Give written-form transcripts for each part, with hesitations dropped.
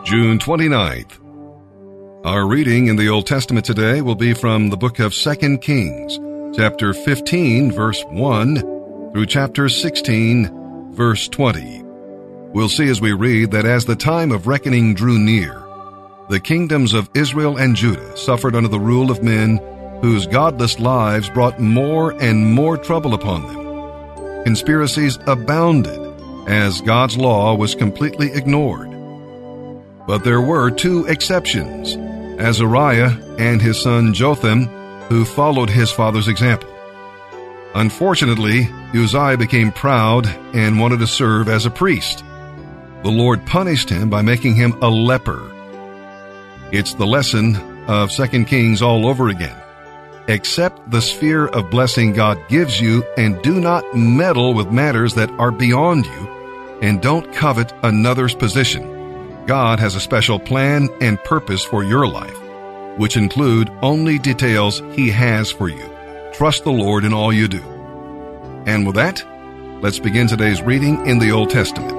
June 29th. Our reading in the Old Testament today will be from the book of 2 Kings, chapter 15, verse 1, through chapter 16, verse 20. We'll see as we read that as the time of reckoning drew near, the kingdoms of Israel and Judah suffered under the rule of men whose godless lives brought more and more trouble upon them. Conspiracies abounded as God's law was completely ignored. But there were two exceptions, Azariah and his son Jotham, who followed his father's example. Unfortunately, Uzziah became proud and wanted to serve as a priest. The Lord punished him by making him a leper. It's the lesson of 2 Kings all over again. Accept the sphere of blessing God gives you and do not meddle with matters that are beyond you, and don't covet another's position. God has a special plan and purpose for your life, which include only details He has for you. Trust the Lord in all you do. And with that, let's begin today's reading in the Old Testament.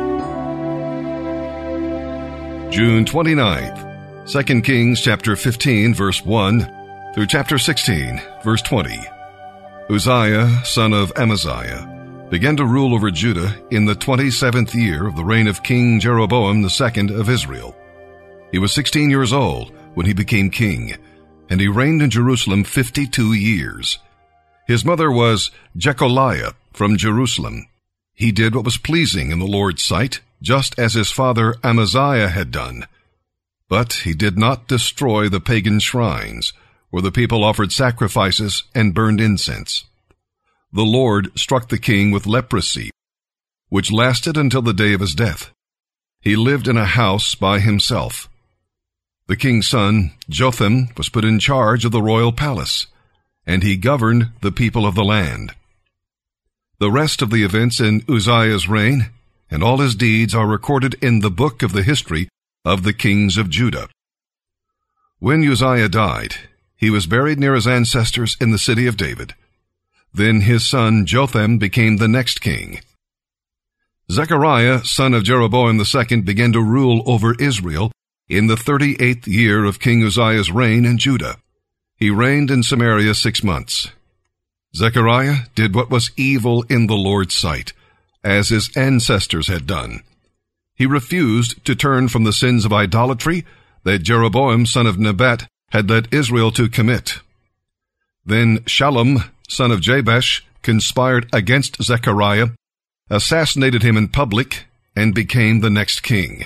June 29th, 2 Kings chapter 15, verse 1, through chapter 16, verse 20. Uzziah, son of Amaziah, began to rule over Judah in the 27th year of the reign of King Jeroboam II of Israel. He was 16 years old when he became king, and he reigned in Jerusalem 52 years. His mother was Jecholiah from Jerusalem. He did what was pleasing in the Lord's sight, just as his father Amaziah had done. But he did not destroy the pagan shrines, where the people offered sacrifices and burned incense. The Lord struck the king with leprosy, which lasted until the day of his death. He lived in a house by himself. The king's son, Jotham, was put in charge of the royal palace, and he governed the people of the land. The rest of the events in Uzziah's reign and all his deeds are recorded in the book of the history of the kings of Judah. When Uzziah died, he was buried near his ancestors in the city of David. Then his son Jotham became the next king. Zechariah, son of Jeroboam II, began to rule over Israel in the 38th year of King Uzziah's reign in Judah. He reigned in Samaria 6 months. Zechariah did what was evil in the Lord's sight, as his ancestors had done. He refused to turn from the sins of idolatry that Jeroboam, son of Nebat, had led Israel to commit. Then Shallum, son of Jabesh, conspired against Zechariah, assassinated him in public, and became the next king.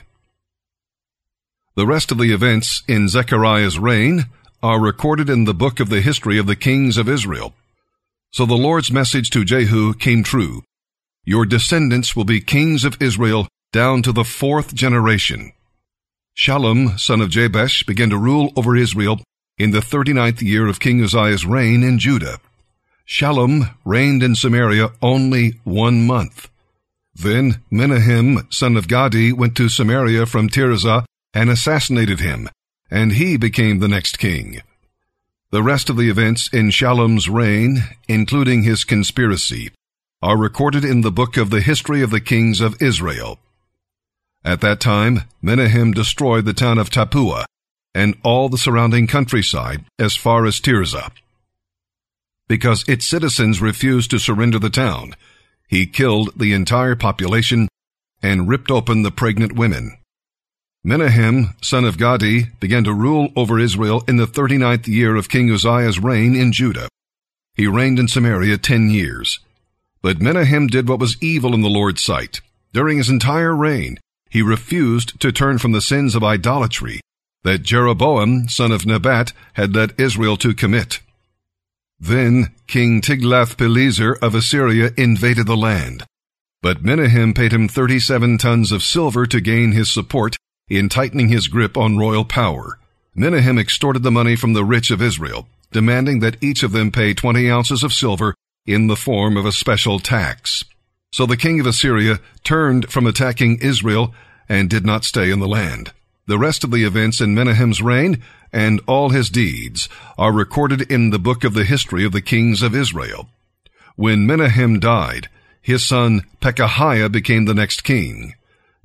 The rest of the events in Zechariah's reign are recorded in the book of the history of the kings of Israel. So the Lord's message to Jehu came true. Your descendants will be kings of Israel down to the 4th generation. Shallum, son of Jabesh, began to rule over Israel in the 39th year of King Uzziah's reign in Judah. Shallum reigned in Samaria only 1 month. Then Menahem, son of Gadi, went to Samaria from Tirzah and assassinated him, and he became the next king. The rest of the events in Shallum's reign, including his conspiracy, are recorded in the book of the history of the kings of Israel. At that time, Menahem destroyed the town of Tappuah and all the surrounding countryside as far as Tirzah. Because its citizens refused to surrender the town, he killed the entire population and ripped open the pregnant women. Menahem, son of Gadi, began to rule over Israel in the 39th year of King Uzziah's reign in Judah. He reigned in Samaria 10 years. But Menahem did what was evil in the Lord's sight. During his entire reign, he refused to turn from the sins of idolatry that Jeroboam, son of Nebat, had led Israel to commit. Then King Tiglath-Pileser of Assyria invaded the land. But Menahem paid him 37 tons of silver to gain his support in tightening his grip on royal power. Menahem extorted the money from the rich of Israel, demanding that each of them pay 20 ounces of silver in the form of a special tax. So the king of Assyria turned from attacking Israel and did not stay in the land. The rest of the events in Menahem's reign and all his deeds are recorded in the book of the history of the kings of Israel. When Menahem died, his son Pekahiah became the next king.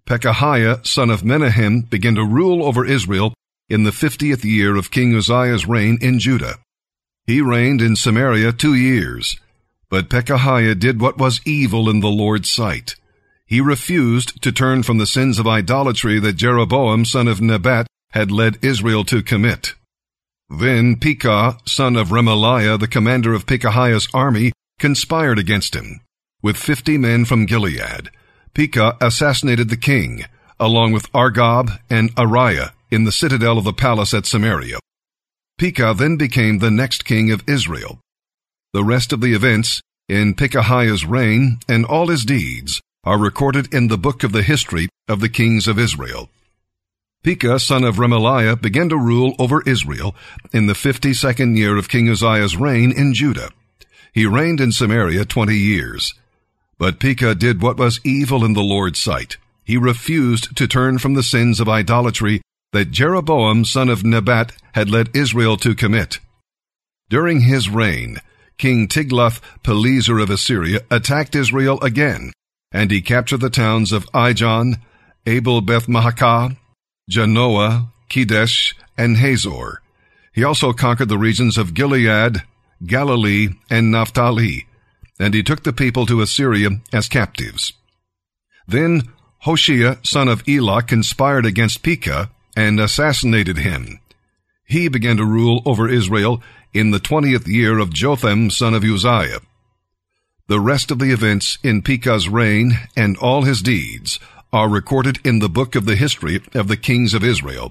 Pekahiah, son of Menahem, began to rule over Israel in the 50th year of King Uzziah's reign in Judah. He reigned in Samaria 2 years. But Pekahiah did what was evil in the Lord's sight. He refused to turn from the sins of idolatry that Jeroboam, son of Nebat, had led Israel to commit. Then Pekah, son of Remaliah, the commander of Pekahiah's army, conspired against him. With 50 men from Gilead, Pekah assassinated the king, along with Argob and Ariah, in the citadel of the palace at Samaria. Pekah then became the next king of Israel. The rest of the events in Pekahiah's reign and all his deeds are recorded in the book of the history of the kings of Israel. Pekah, son of Remaliah, began to rule over Israel in the 52nd year of King Uzziah's reign in Judah. He reigned in Samaria 20 years. But Pekah did what was evil in the Lord's sight. He refused to turn from the sins of idolatry that Jeroboam, son of Nebat, had led Israel to commit. During his reign, King Tiglath-Pileser of Assyria attacked Israel again, and he captured the towns of Ijon, Abel-Beth-Maachah, Janoah, Kedesh, and Hazor. He also conquered the regions of Gilead, Galilee, and Naphtali, and he took the people to Assyria as captives. Then Hoshea, son of Elah, conspired against Pekah and assassinated him. He began to rule over Israel in the 20th year of Jotham, son of Uzziah. The rest of the events in Pekah's reign and all his deeds are recorded in the book of the history of the kings of Israel.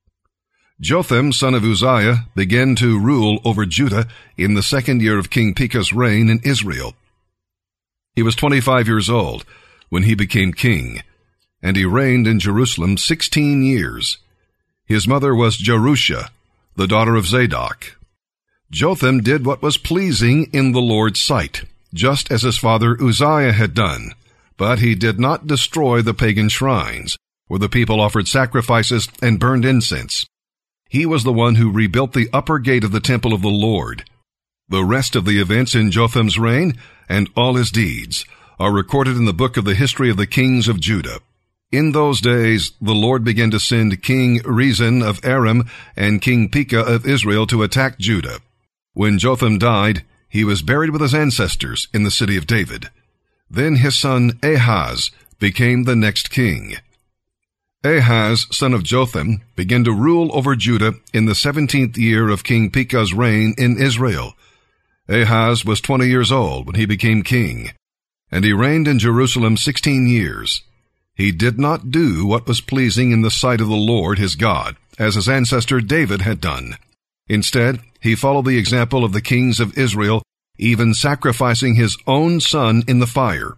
Jotham, son of Uzziah, began to rule over Judah in the 2nd year of King Pekah's reign in Israel. He was 25 years old when he became king, and he reigned in Jerusalem 16 years. His mother was Jerusha, the daughter of Zadok. Jotham did what was pleasing in the Lord's sight, just as his father Uzziah had done, but he did not destroy the pagan shrines, where the people offered sacrifices and burned incense. He was the one who rebuilt the upper gate of the temple of the Lord. The rest of the events in Jotham's reign and all his deeds are recorded in the book of the history of the kings of Judah. In those days, the Lord began to send King Rezin of Aram and King Pekah of Israel to attack Judah. When Jotham died, he was buried with his ancestors in the city of David. Then his son Ahaz became the next king. Ahaz, son of Jotham, began to rule over Judah in the 17th year of King Pekah's reign in Israel. Ahaz was 20 years old when he became king, and he reigned in Jerusalem 16 years. He did not do what was pleasing in the sight of the Lord his God, as his ancestor David had done. Instead, he followed the example of the kings of Israel, even sacrificing his own son in the fire.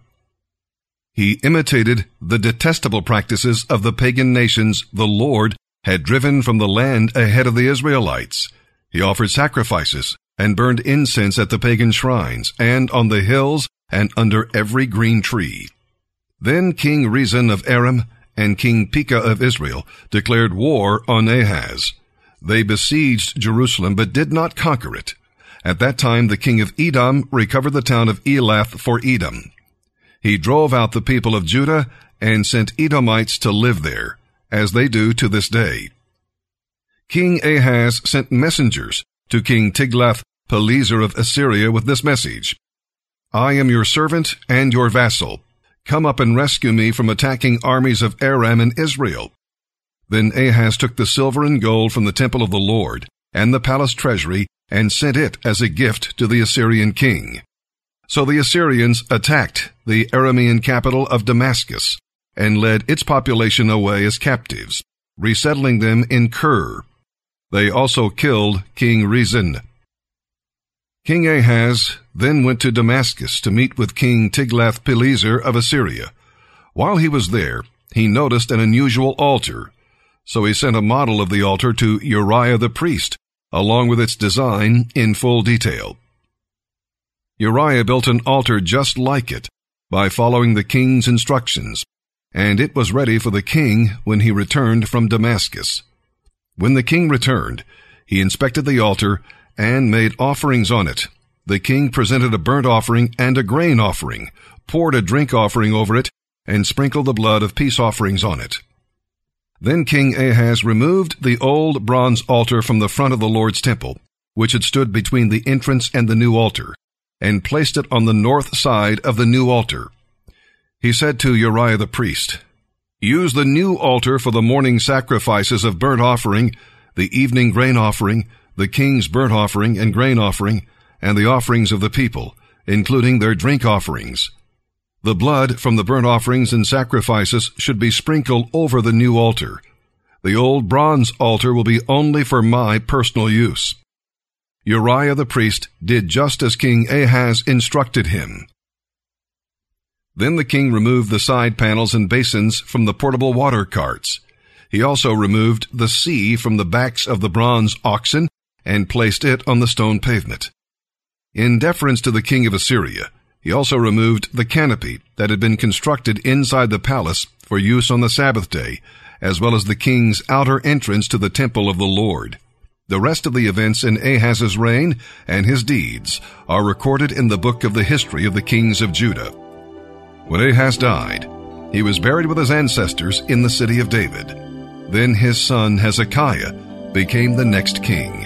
He imitated the detestable practices of the pagan nations the Lord had driven from the land ahead of the Israelites. He offered sacrifices and burned incense at the pagan shrines and on the hills and under every green tree. Then King Rezin of Aram and King Pekah of Israel declared war on Ahaz. They besieged Jerusalem but did not conquer it. At that time the king of Edom recovered the town of Elath for Edom. He drove out the people of Judah and sent Edomites to live there, as they do to this day. King Ahaz sent messengers to King Tiglath-Pileser of Assyria with this message: I am your servant and your vassal. Come up and rescue me from attacking armies of Aram and Israel. Then Ahaz took the silver and gold from the temple of the Lord and the palace treasury and sent it as a gift to the Assyrian king. So the Assyrians attacked the Aramean capital of Damascus and led its population away as captives, resettling them in Kir. They also killed King Rezin. King Ahaz then went to Damascus to meet with King Tiglath-Pileser of Assyria. While he was there, he noticed an unusual altar, so he sent a model of the altar to Uriah the priest, along with its design in full detail. Uriah built an altar just like it by following the king's instructions, and it was ready for the king when he returned from Damascus. When the king returned, he inspected the altar and made offerings on it. The king presented a burnt offering and a grain offering, poured a drink offering over it, and sprinkled the blood of peace offerings on it. Then King Ahaz removed the old bronze altar from the front of the Lord's temple, which had stood between the entrance and the new altar, and placed it on the north side of the new altar. He said to Uriah the priest, "Use the new altar for the morning sacrifices of burnt offering, the evening grain offering, the king's burnt offering and grain offering, and the offerings of the people, including their drink offerings. The blood from the burnt offerings and sacrifices should be sprinkled over the new altar. The old bronze altar will be only for my personal use." Uriah the priest did just as King Ahaz instructed him. Then the king removed the side panels and basins from the portable water carts. He also removed the sea from the backs of the bronze oxen and placed it on the stone pavement. In deference to the king of Assyria, he also removed the canopy that had been constructed inside the palace for use on the Sabbath day, as well as the king's outer entrance to the temple of the Lord. The rest of the events in Ahaz's reign and his deeds are recorded in the book of the history of the kings of Judah. When Ahaz died, he was buried with his ancestors in the city of David. Then his son Hezekiah became the next king.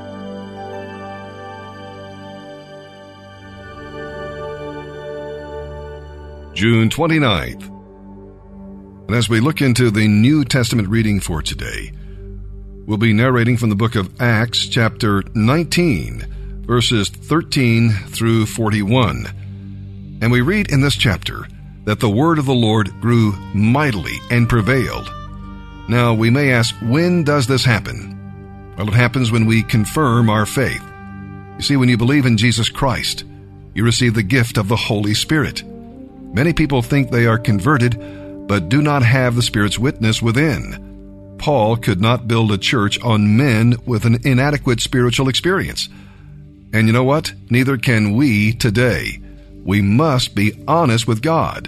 June 29th. And as we look into the New Testament reading for today, we'll be narrating from the book of Acts, chapter 19, verses 13 through 41. And we read in this chapter that the word of the Lord grew mightily and prevailed. Now, we may ask, when does this happen? Well, it happens when we confirm our faith. You see, when you believe in Jesus Christ, you receive the gift of the Holy Spirit. Many people think they are converted, but do not have the Spirit's witness within. Paul could not build a church on men with an inadequate spiritual experience. And you know what? Neither can we today. We must be honest with God.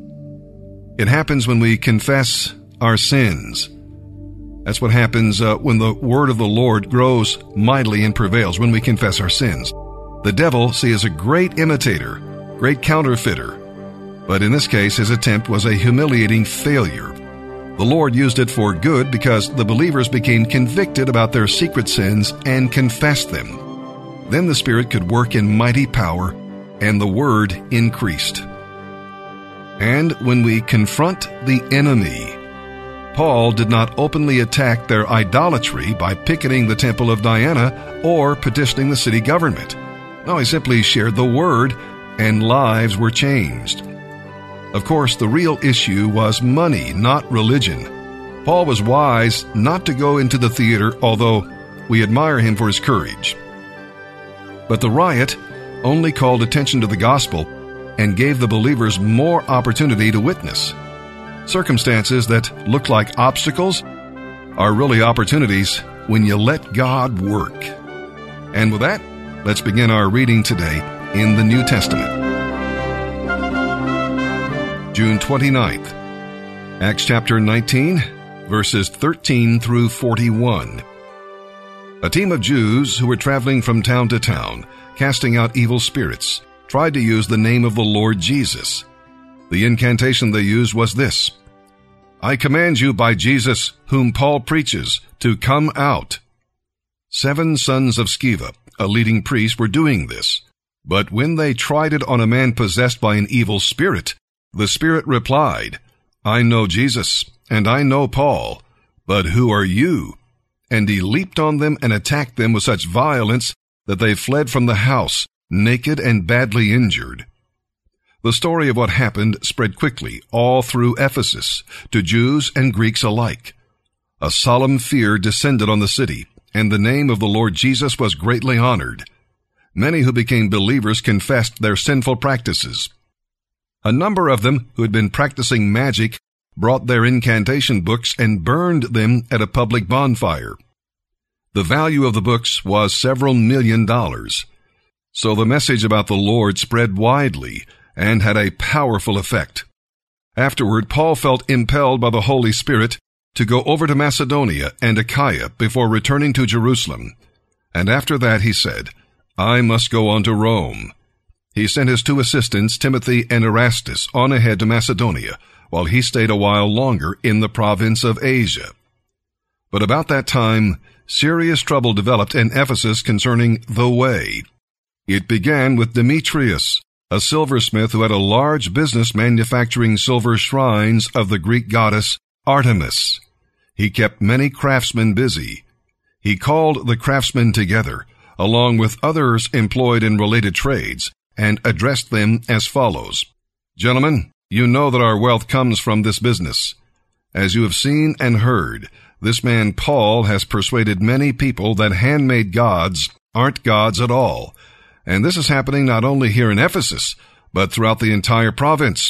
It happens when we confess our sins. That's what happens when the word of the Lord grows mightily and prevails, when we confess our sins. The devil, see, is a great imitator, great counterfeiter. But in this case, his attempt was a humiliating failure. The Lord used it for good because the believers became convicted about their secret sins and confessed them. Then the Spirit could work in mighty power, and the word increased. And when we confront the enemy, Paul did not openly attack their idolatry by picketing the temple of Diana or petitioning the city government. No, he simply shared the word, and lives were changed. Of course, the real issue was money, not religion. Paul was wise not to go into the theater, although we admire him for his courage. But the riot only called attention to the gospel and gave the believers more opportunity to witness. Circumstances that look like obstacles are really opportunities when you let God work. And with that, let's begin our reading today in the New Testament. June 29th, Acts chapter 19, verses 13 through 41. A team of Jews who were traveling from town to town, casting out evil spirits, tried to use the name of the Lord Jesus. The incantation they used was this: "I command you by Jesus, whom Paul preaches, to come out." 7 sons of Sceva, a leading priest, were doing this. But when they tried it on a man possessed by an evil spirit, the spirit replied, "I know Jesus, and I know Paul, but who are you?" And he leaped on them and attacked them with such violence that they fled from the house, naked and badly injured. The story of what happened spread quickly all through Ephesus, to Jews and Greeks alike. A solemn fear descended on the city, and the name of the Lord Jesus was greatly honored. Many who became believers confessed their sinful practices. A number of them who had been practicing magic brought their incantation books and burned them at a public bonfire. The value of the books was several $1 million. So the message about the Lord spread widely and had a powerful effect. Afterward, Paul felt impelled by the Holy Spirit to go over to Macedonia and Achaia before returning to Jerusalem. And after that he said, "I must go on to Rome." He sent his 2 assistants, Timothy and Erastus, on ahead to Macedonia, while he stayed a while longer in the province of Asia. But about that time, serious trouble developed in Ephesus concerning the way. It began with Demetrius, a silversmith who had a large business manufacturing silver shrines of the Greek goddess Artemis. He kept many craftsmen busy. He called the craftsmen together, along with others employed in related trades, and addressed them as follows. Gentlemen, you know that our wealth comes from this business. As you have seen and heard, this man Paul has persuaded many people that handmade gods aren't gods at all. And this is happening not only here in Ephesus, but throughout the entire province.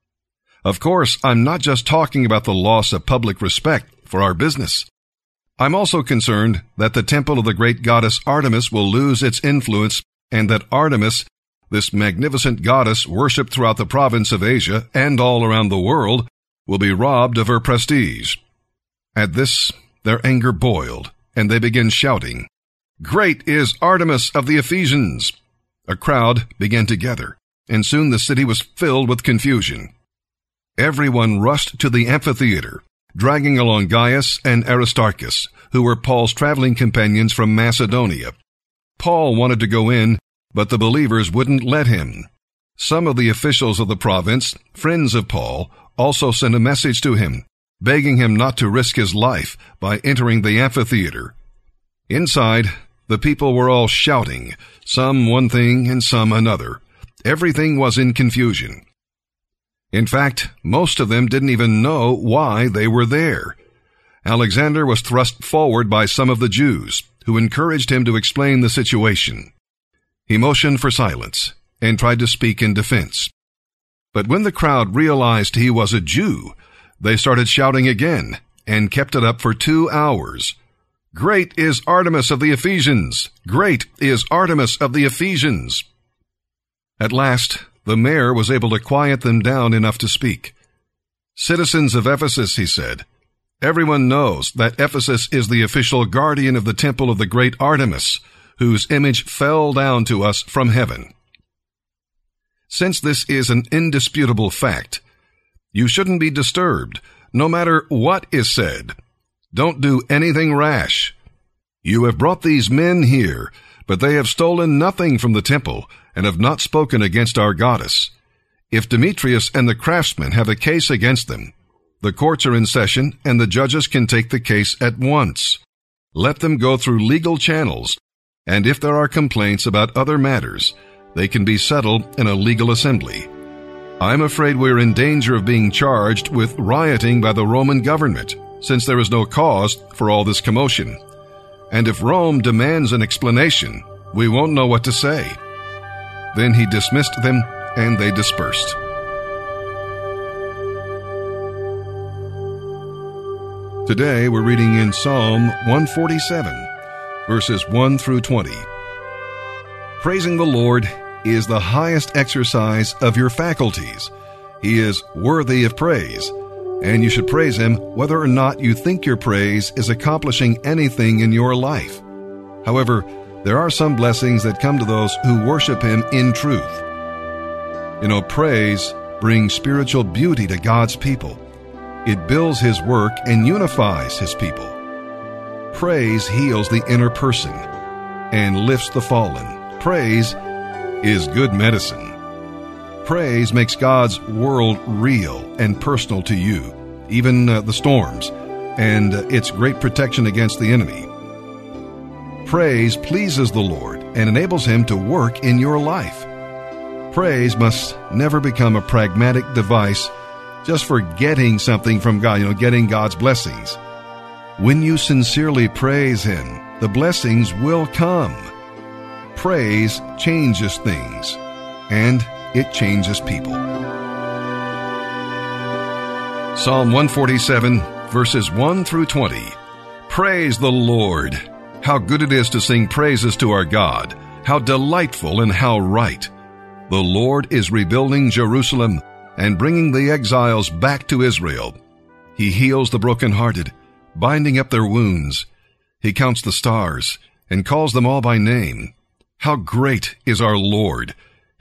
Of course, I'm not just talking about the loss of public respect for our business. I'm also concerned that the temple of the great goddess Artemis will lose its influence, and that Artemis, this magnificent goddess worshipped throughout the province of Asia and all around the world, will be robbed of her prestige. At this, their anger boiled, and they began shouting, "Great is Artemis of the Ephesians!" A crowd began to gather, and soon the city was filled with confusion. Everyone rushed to the amphitheater, dragging along Gaius and Aristarchus, who were Paul's traveling companions from Macedonia. Paul wanted to go in, but the believers wouldn't let him. Some of the officials of the province, friends of Paul, also sent a message to him, begging him not to risk his life by entering the amphitheater. Inside, the people were all shouting, some one thing and some another. Everything was in confusion. In fact, most of them didn't even know why they were there. Alexander was thrust forward by some of the Jews, who encouraged him to explain the situation. He motioned for silence and tried to speak in defense. But when the crowd realized he was a Jew, they started shouting again and kept it up for 2 hours. "Great is Artemis of the Ephesians! Great is Artemis of the Ephesians!" At last, the mayor was able to quiet them down enough to speak. "Citizens of Ephesus," he said, "everyone knows that Ephesus is the official guardian of the temple of the great Artemis, whose image fell down to us from heaven. Since this is an indisputable fact, you shouldn't be disturbed, no matter what is said. Don't do anything rash. You have brought these men here, but they have stolen nothing from the temple and have not spoken against our goddess. If Demetrius and the craftsmen have a case against them, the courts are in session and the judges can take the case at once. Let them go through legal channels, and if there are complaints about other matters, they can be settled in a legal assembly. I'm afraid we're in danger of being charged with rioting by the Roman government, since there is no cause for all this commotion. And if Rome demands an explanation, we won't know what to say." Then he dismissed them, and they dispersed. Today we're reading in Psalm 147, verses 1 through 20. Praising the Lord is the highest exercise of your faculties. He is worthy of praise, and you should praise him whether or not you think your praise is accomplishing anything in your life. However, there are some blessings that come to those who worship him in truth. Praise brings spiritual beauty to God's people. It builds his work and unifies his people. Praise heals the inner person and lifts the fallen. Praise is good medicine. Praise makes God's world real and personal to you, even the storms, and its great protection against the enemy. Praise pleases the Lord and enables him to work in your life. Praise must never become a pragmatic device just for getting something from God, getting God's blessings. When you sincerely praise him, the blessings will come. Praise changes things, and it changes people. Psalm 147, verses 1 through 20. Praise the Lord. How good it is to sing praises to our God. How delightful and how right. The Lord is rebuilding Jerusalem and bringing the exiles back to Israel. He heals the brokenhearted, binding up their wounds. He counts the stars and calls them all by name. How great is our Lord!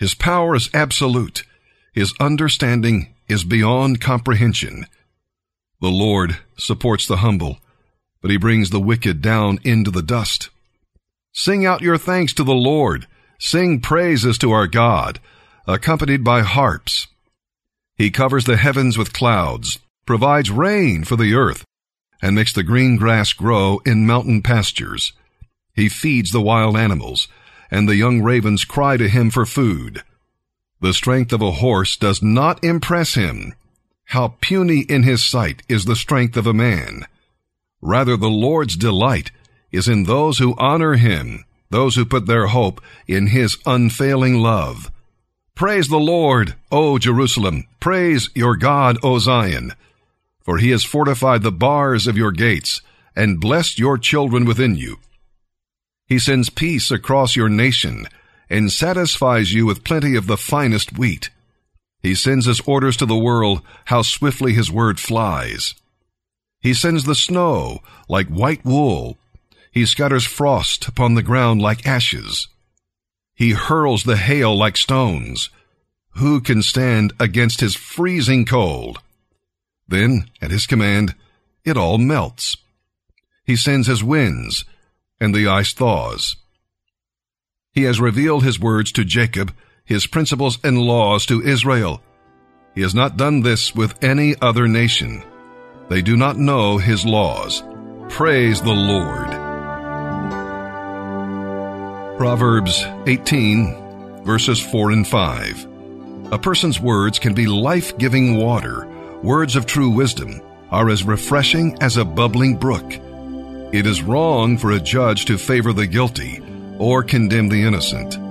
His power is absolute. His understanding is beyond comprehension. The Lord supports the humble, but he brings the wicked down into the dust. Sing out your thanks to the Lord. Sing praises to our God, accompanied by harps. He covers the heavens with clouds, provides rain for the earth, and makes the green grass grow in mountain pastures. He feeds the wild animals, and the young ravens cry to him for food. The strength of a horse does not impress him. How puny in his sight is the strength of a man. Rather, the Lord's delight is in those who honor him, those who put their hope in his unfailing love. Praise the Lord, O Jerusalem. Praise your God, O Zion. For he has fortified the bars of your gates and blessed your children within you. He sends peace across your nation and satisfies you with plenty of the finest wheat. He sends his orders to the world, how swiftly his word flies. He sends the snow like white wool. He scatters frost upon the ground like ashes. He hurls the hail like stones. Who can stand against his freezing cold? Then, at his command, it all melts. He sends his winds, and the ice thaws. He has revealed his words to Jacob, his principles and laws to Israel. He has not done this with any other nation. They do not know his laws. Praise the Lord. Proverbs 18, verses 4 and 5. A person's words can be life-giving water. Words of true wisdom are as refreshing as a bubbling brook. It is wrong for a judge to favor the guilty or condemn the innocent.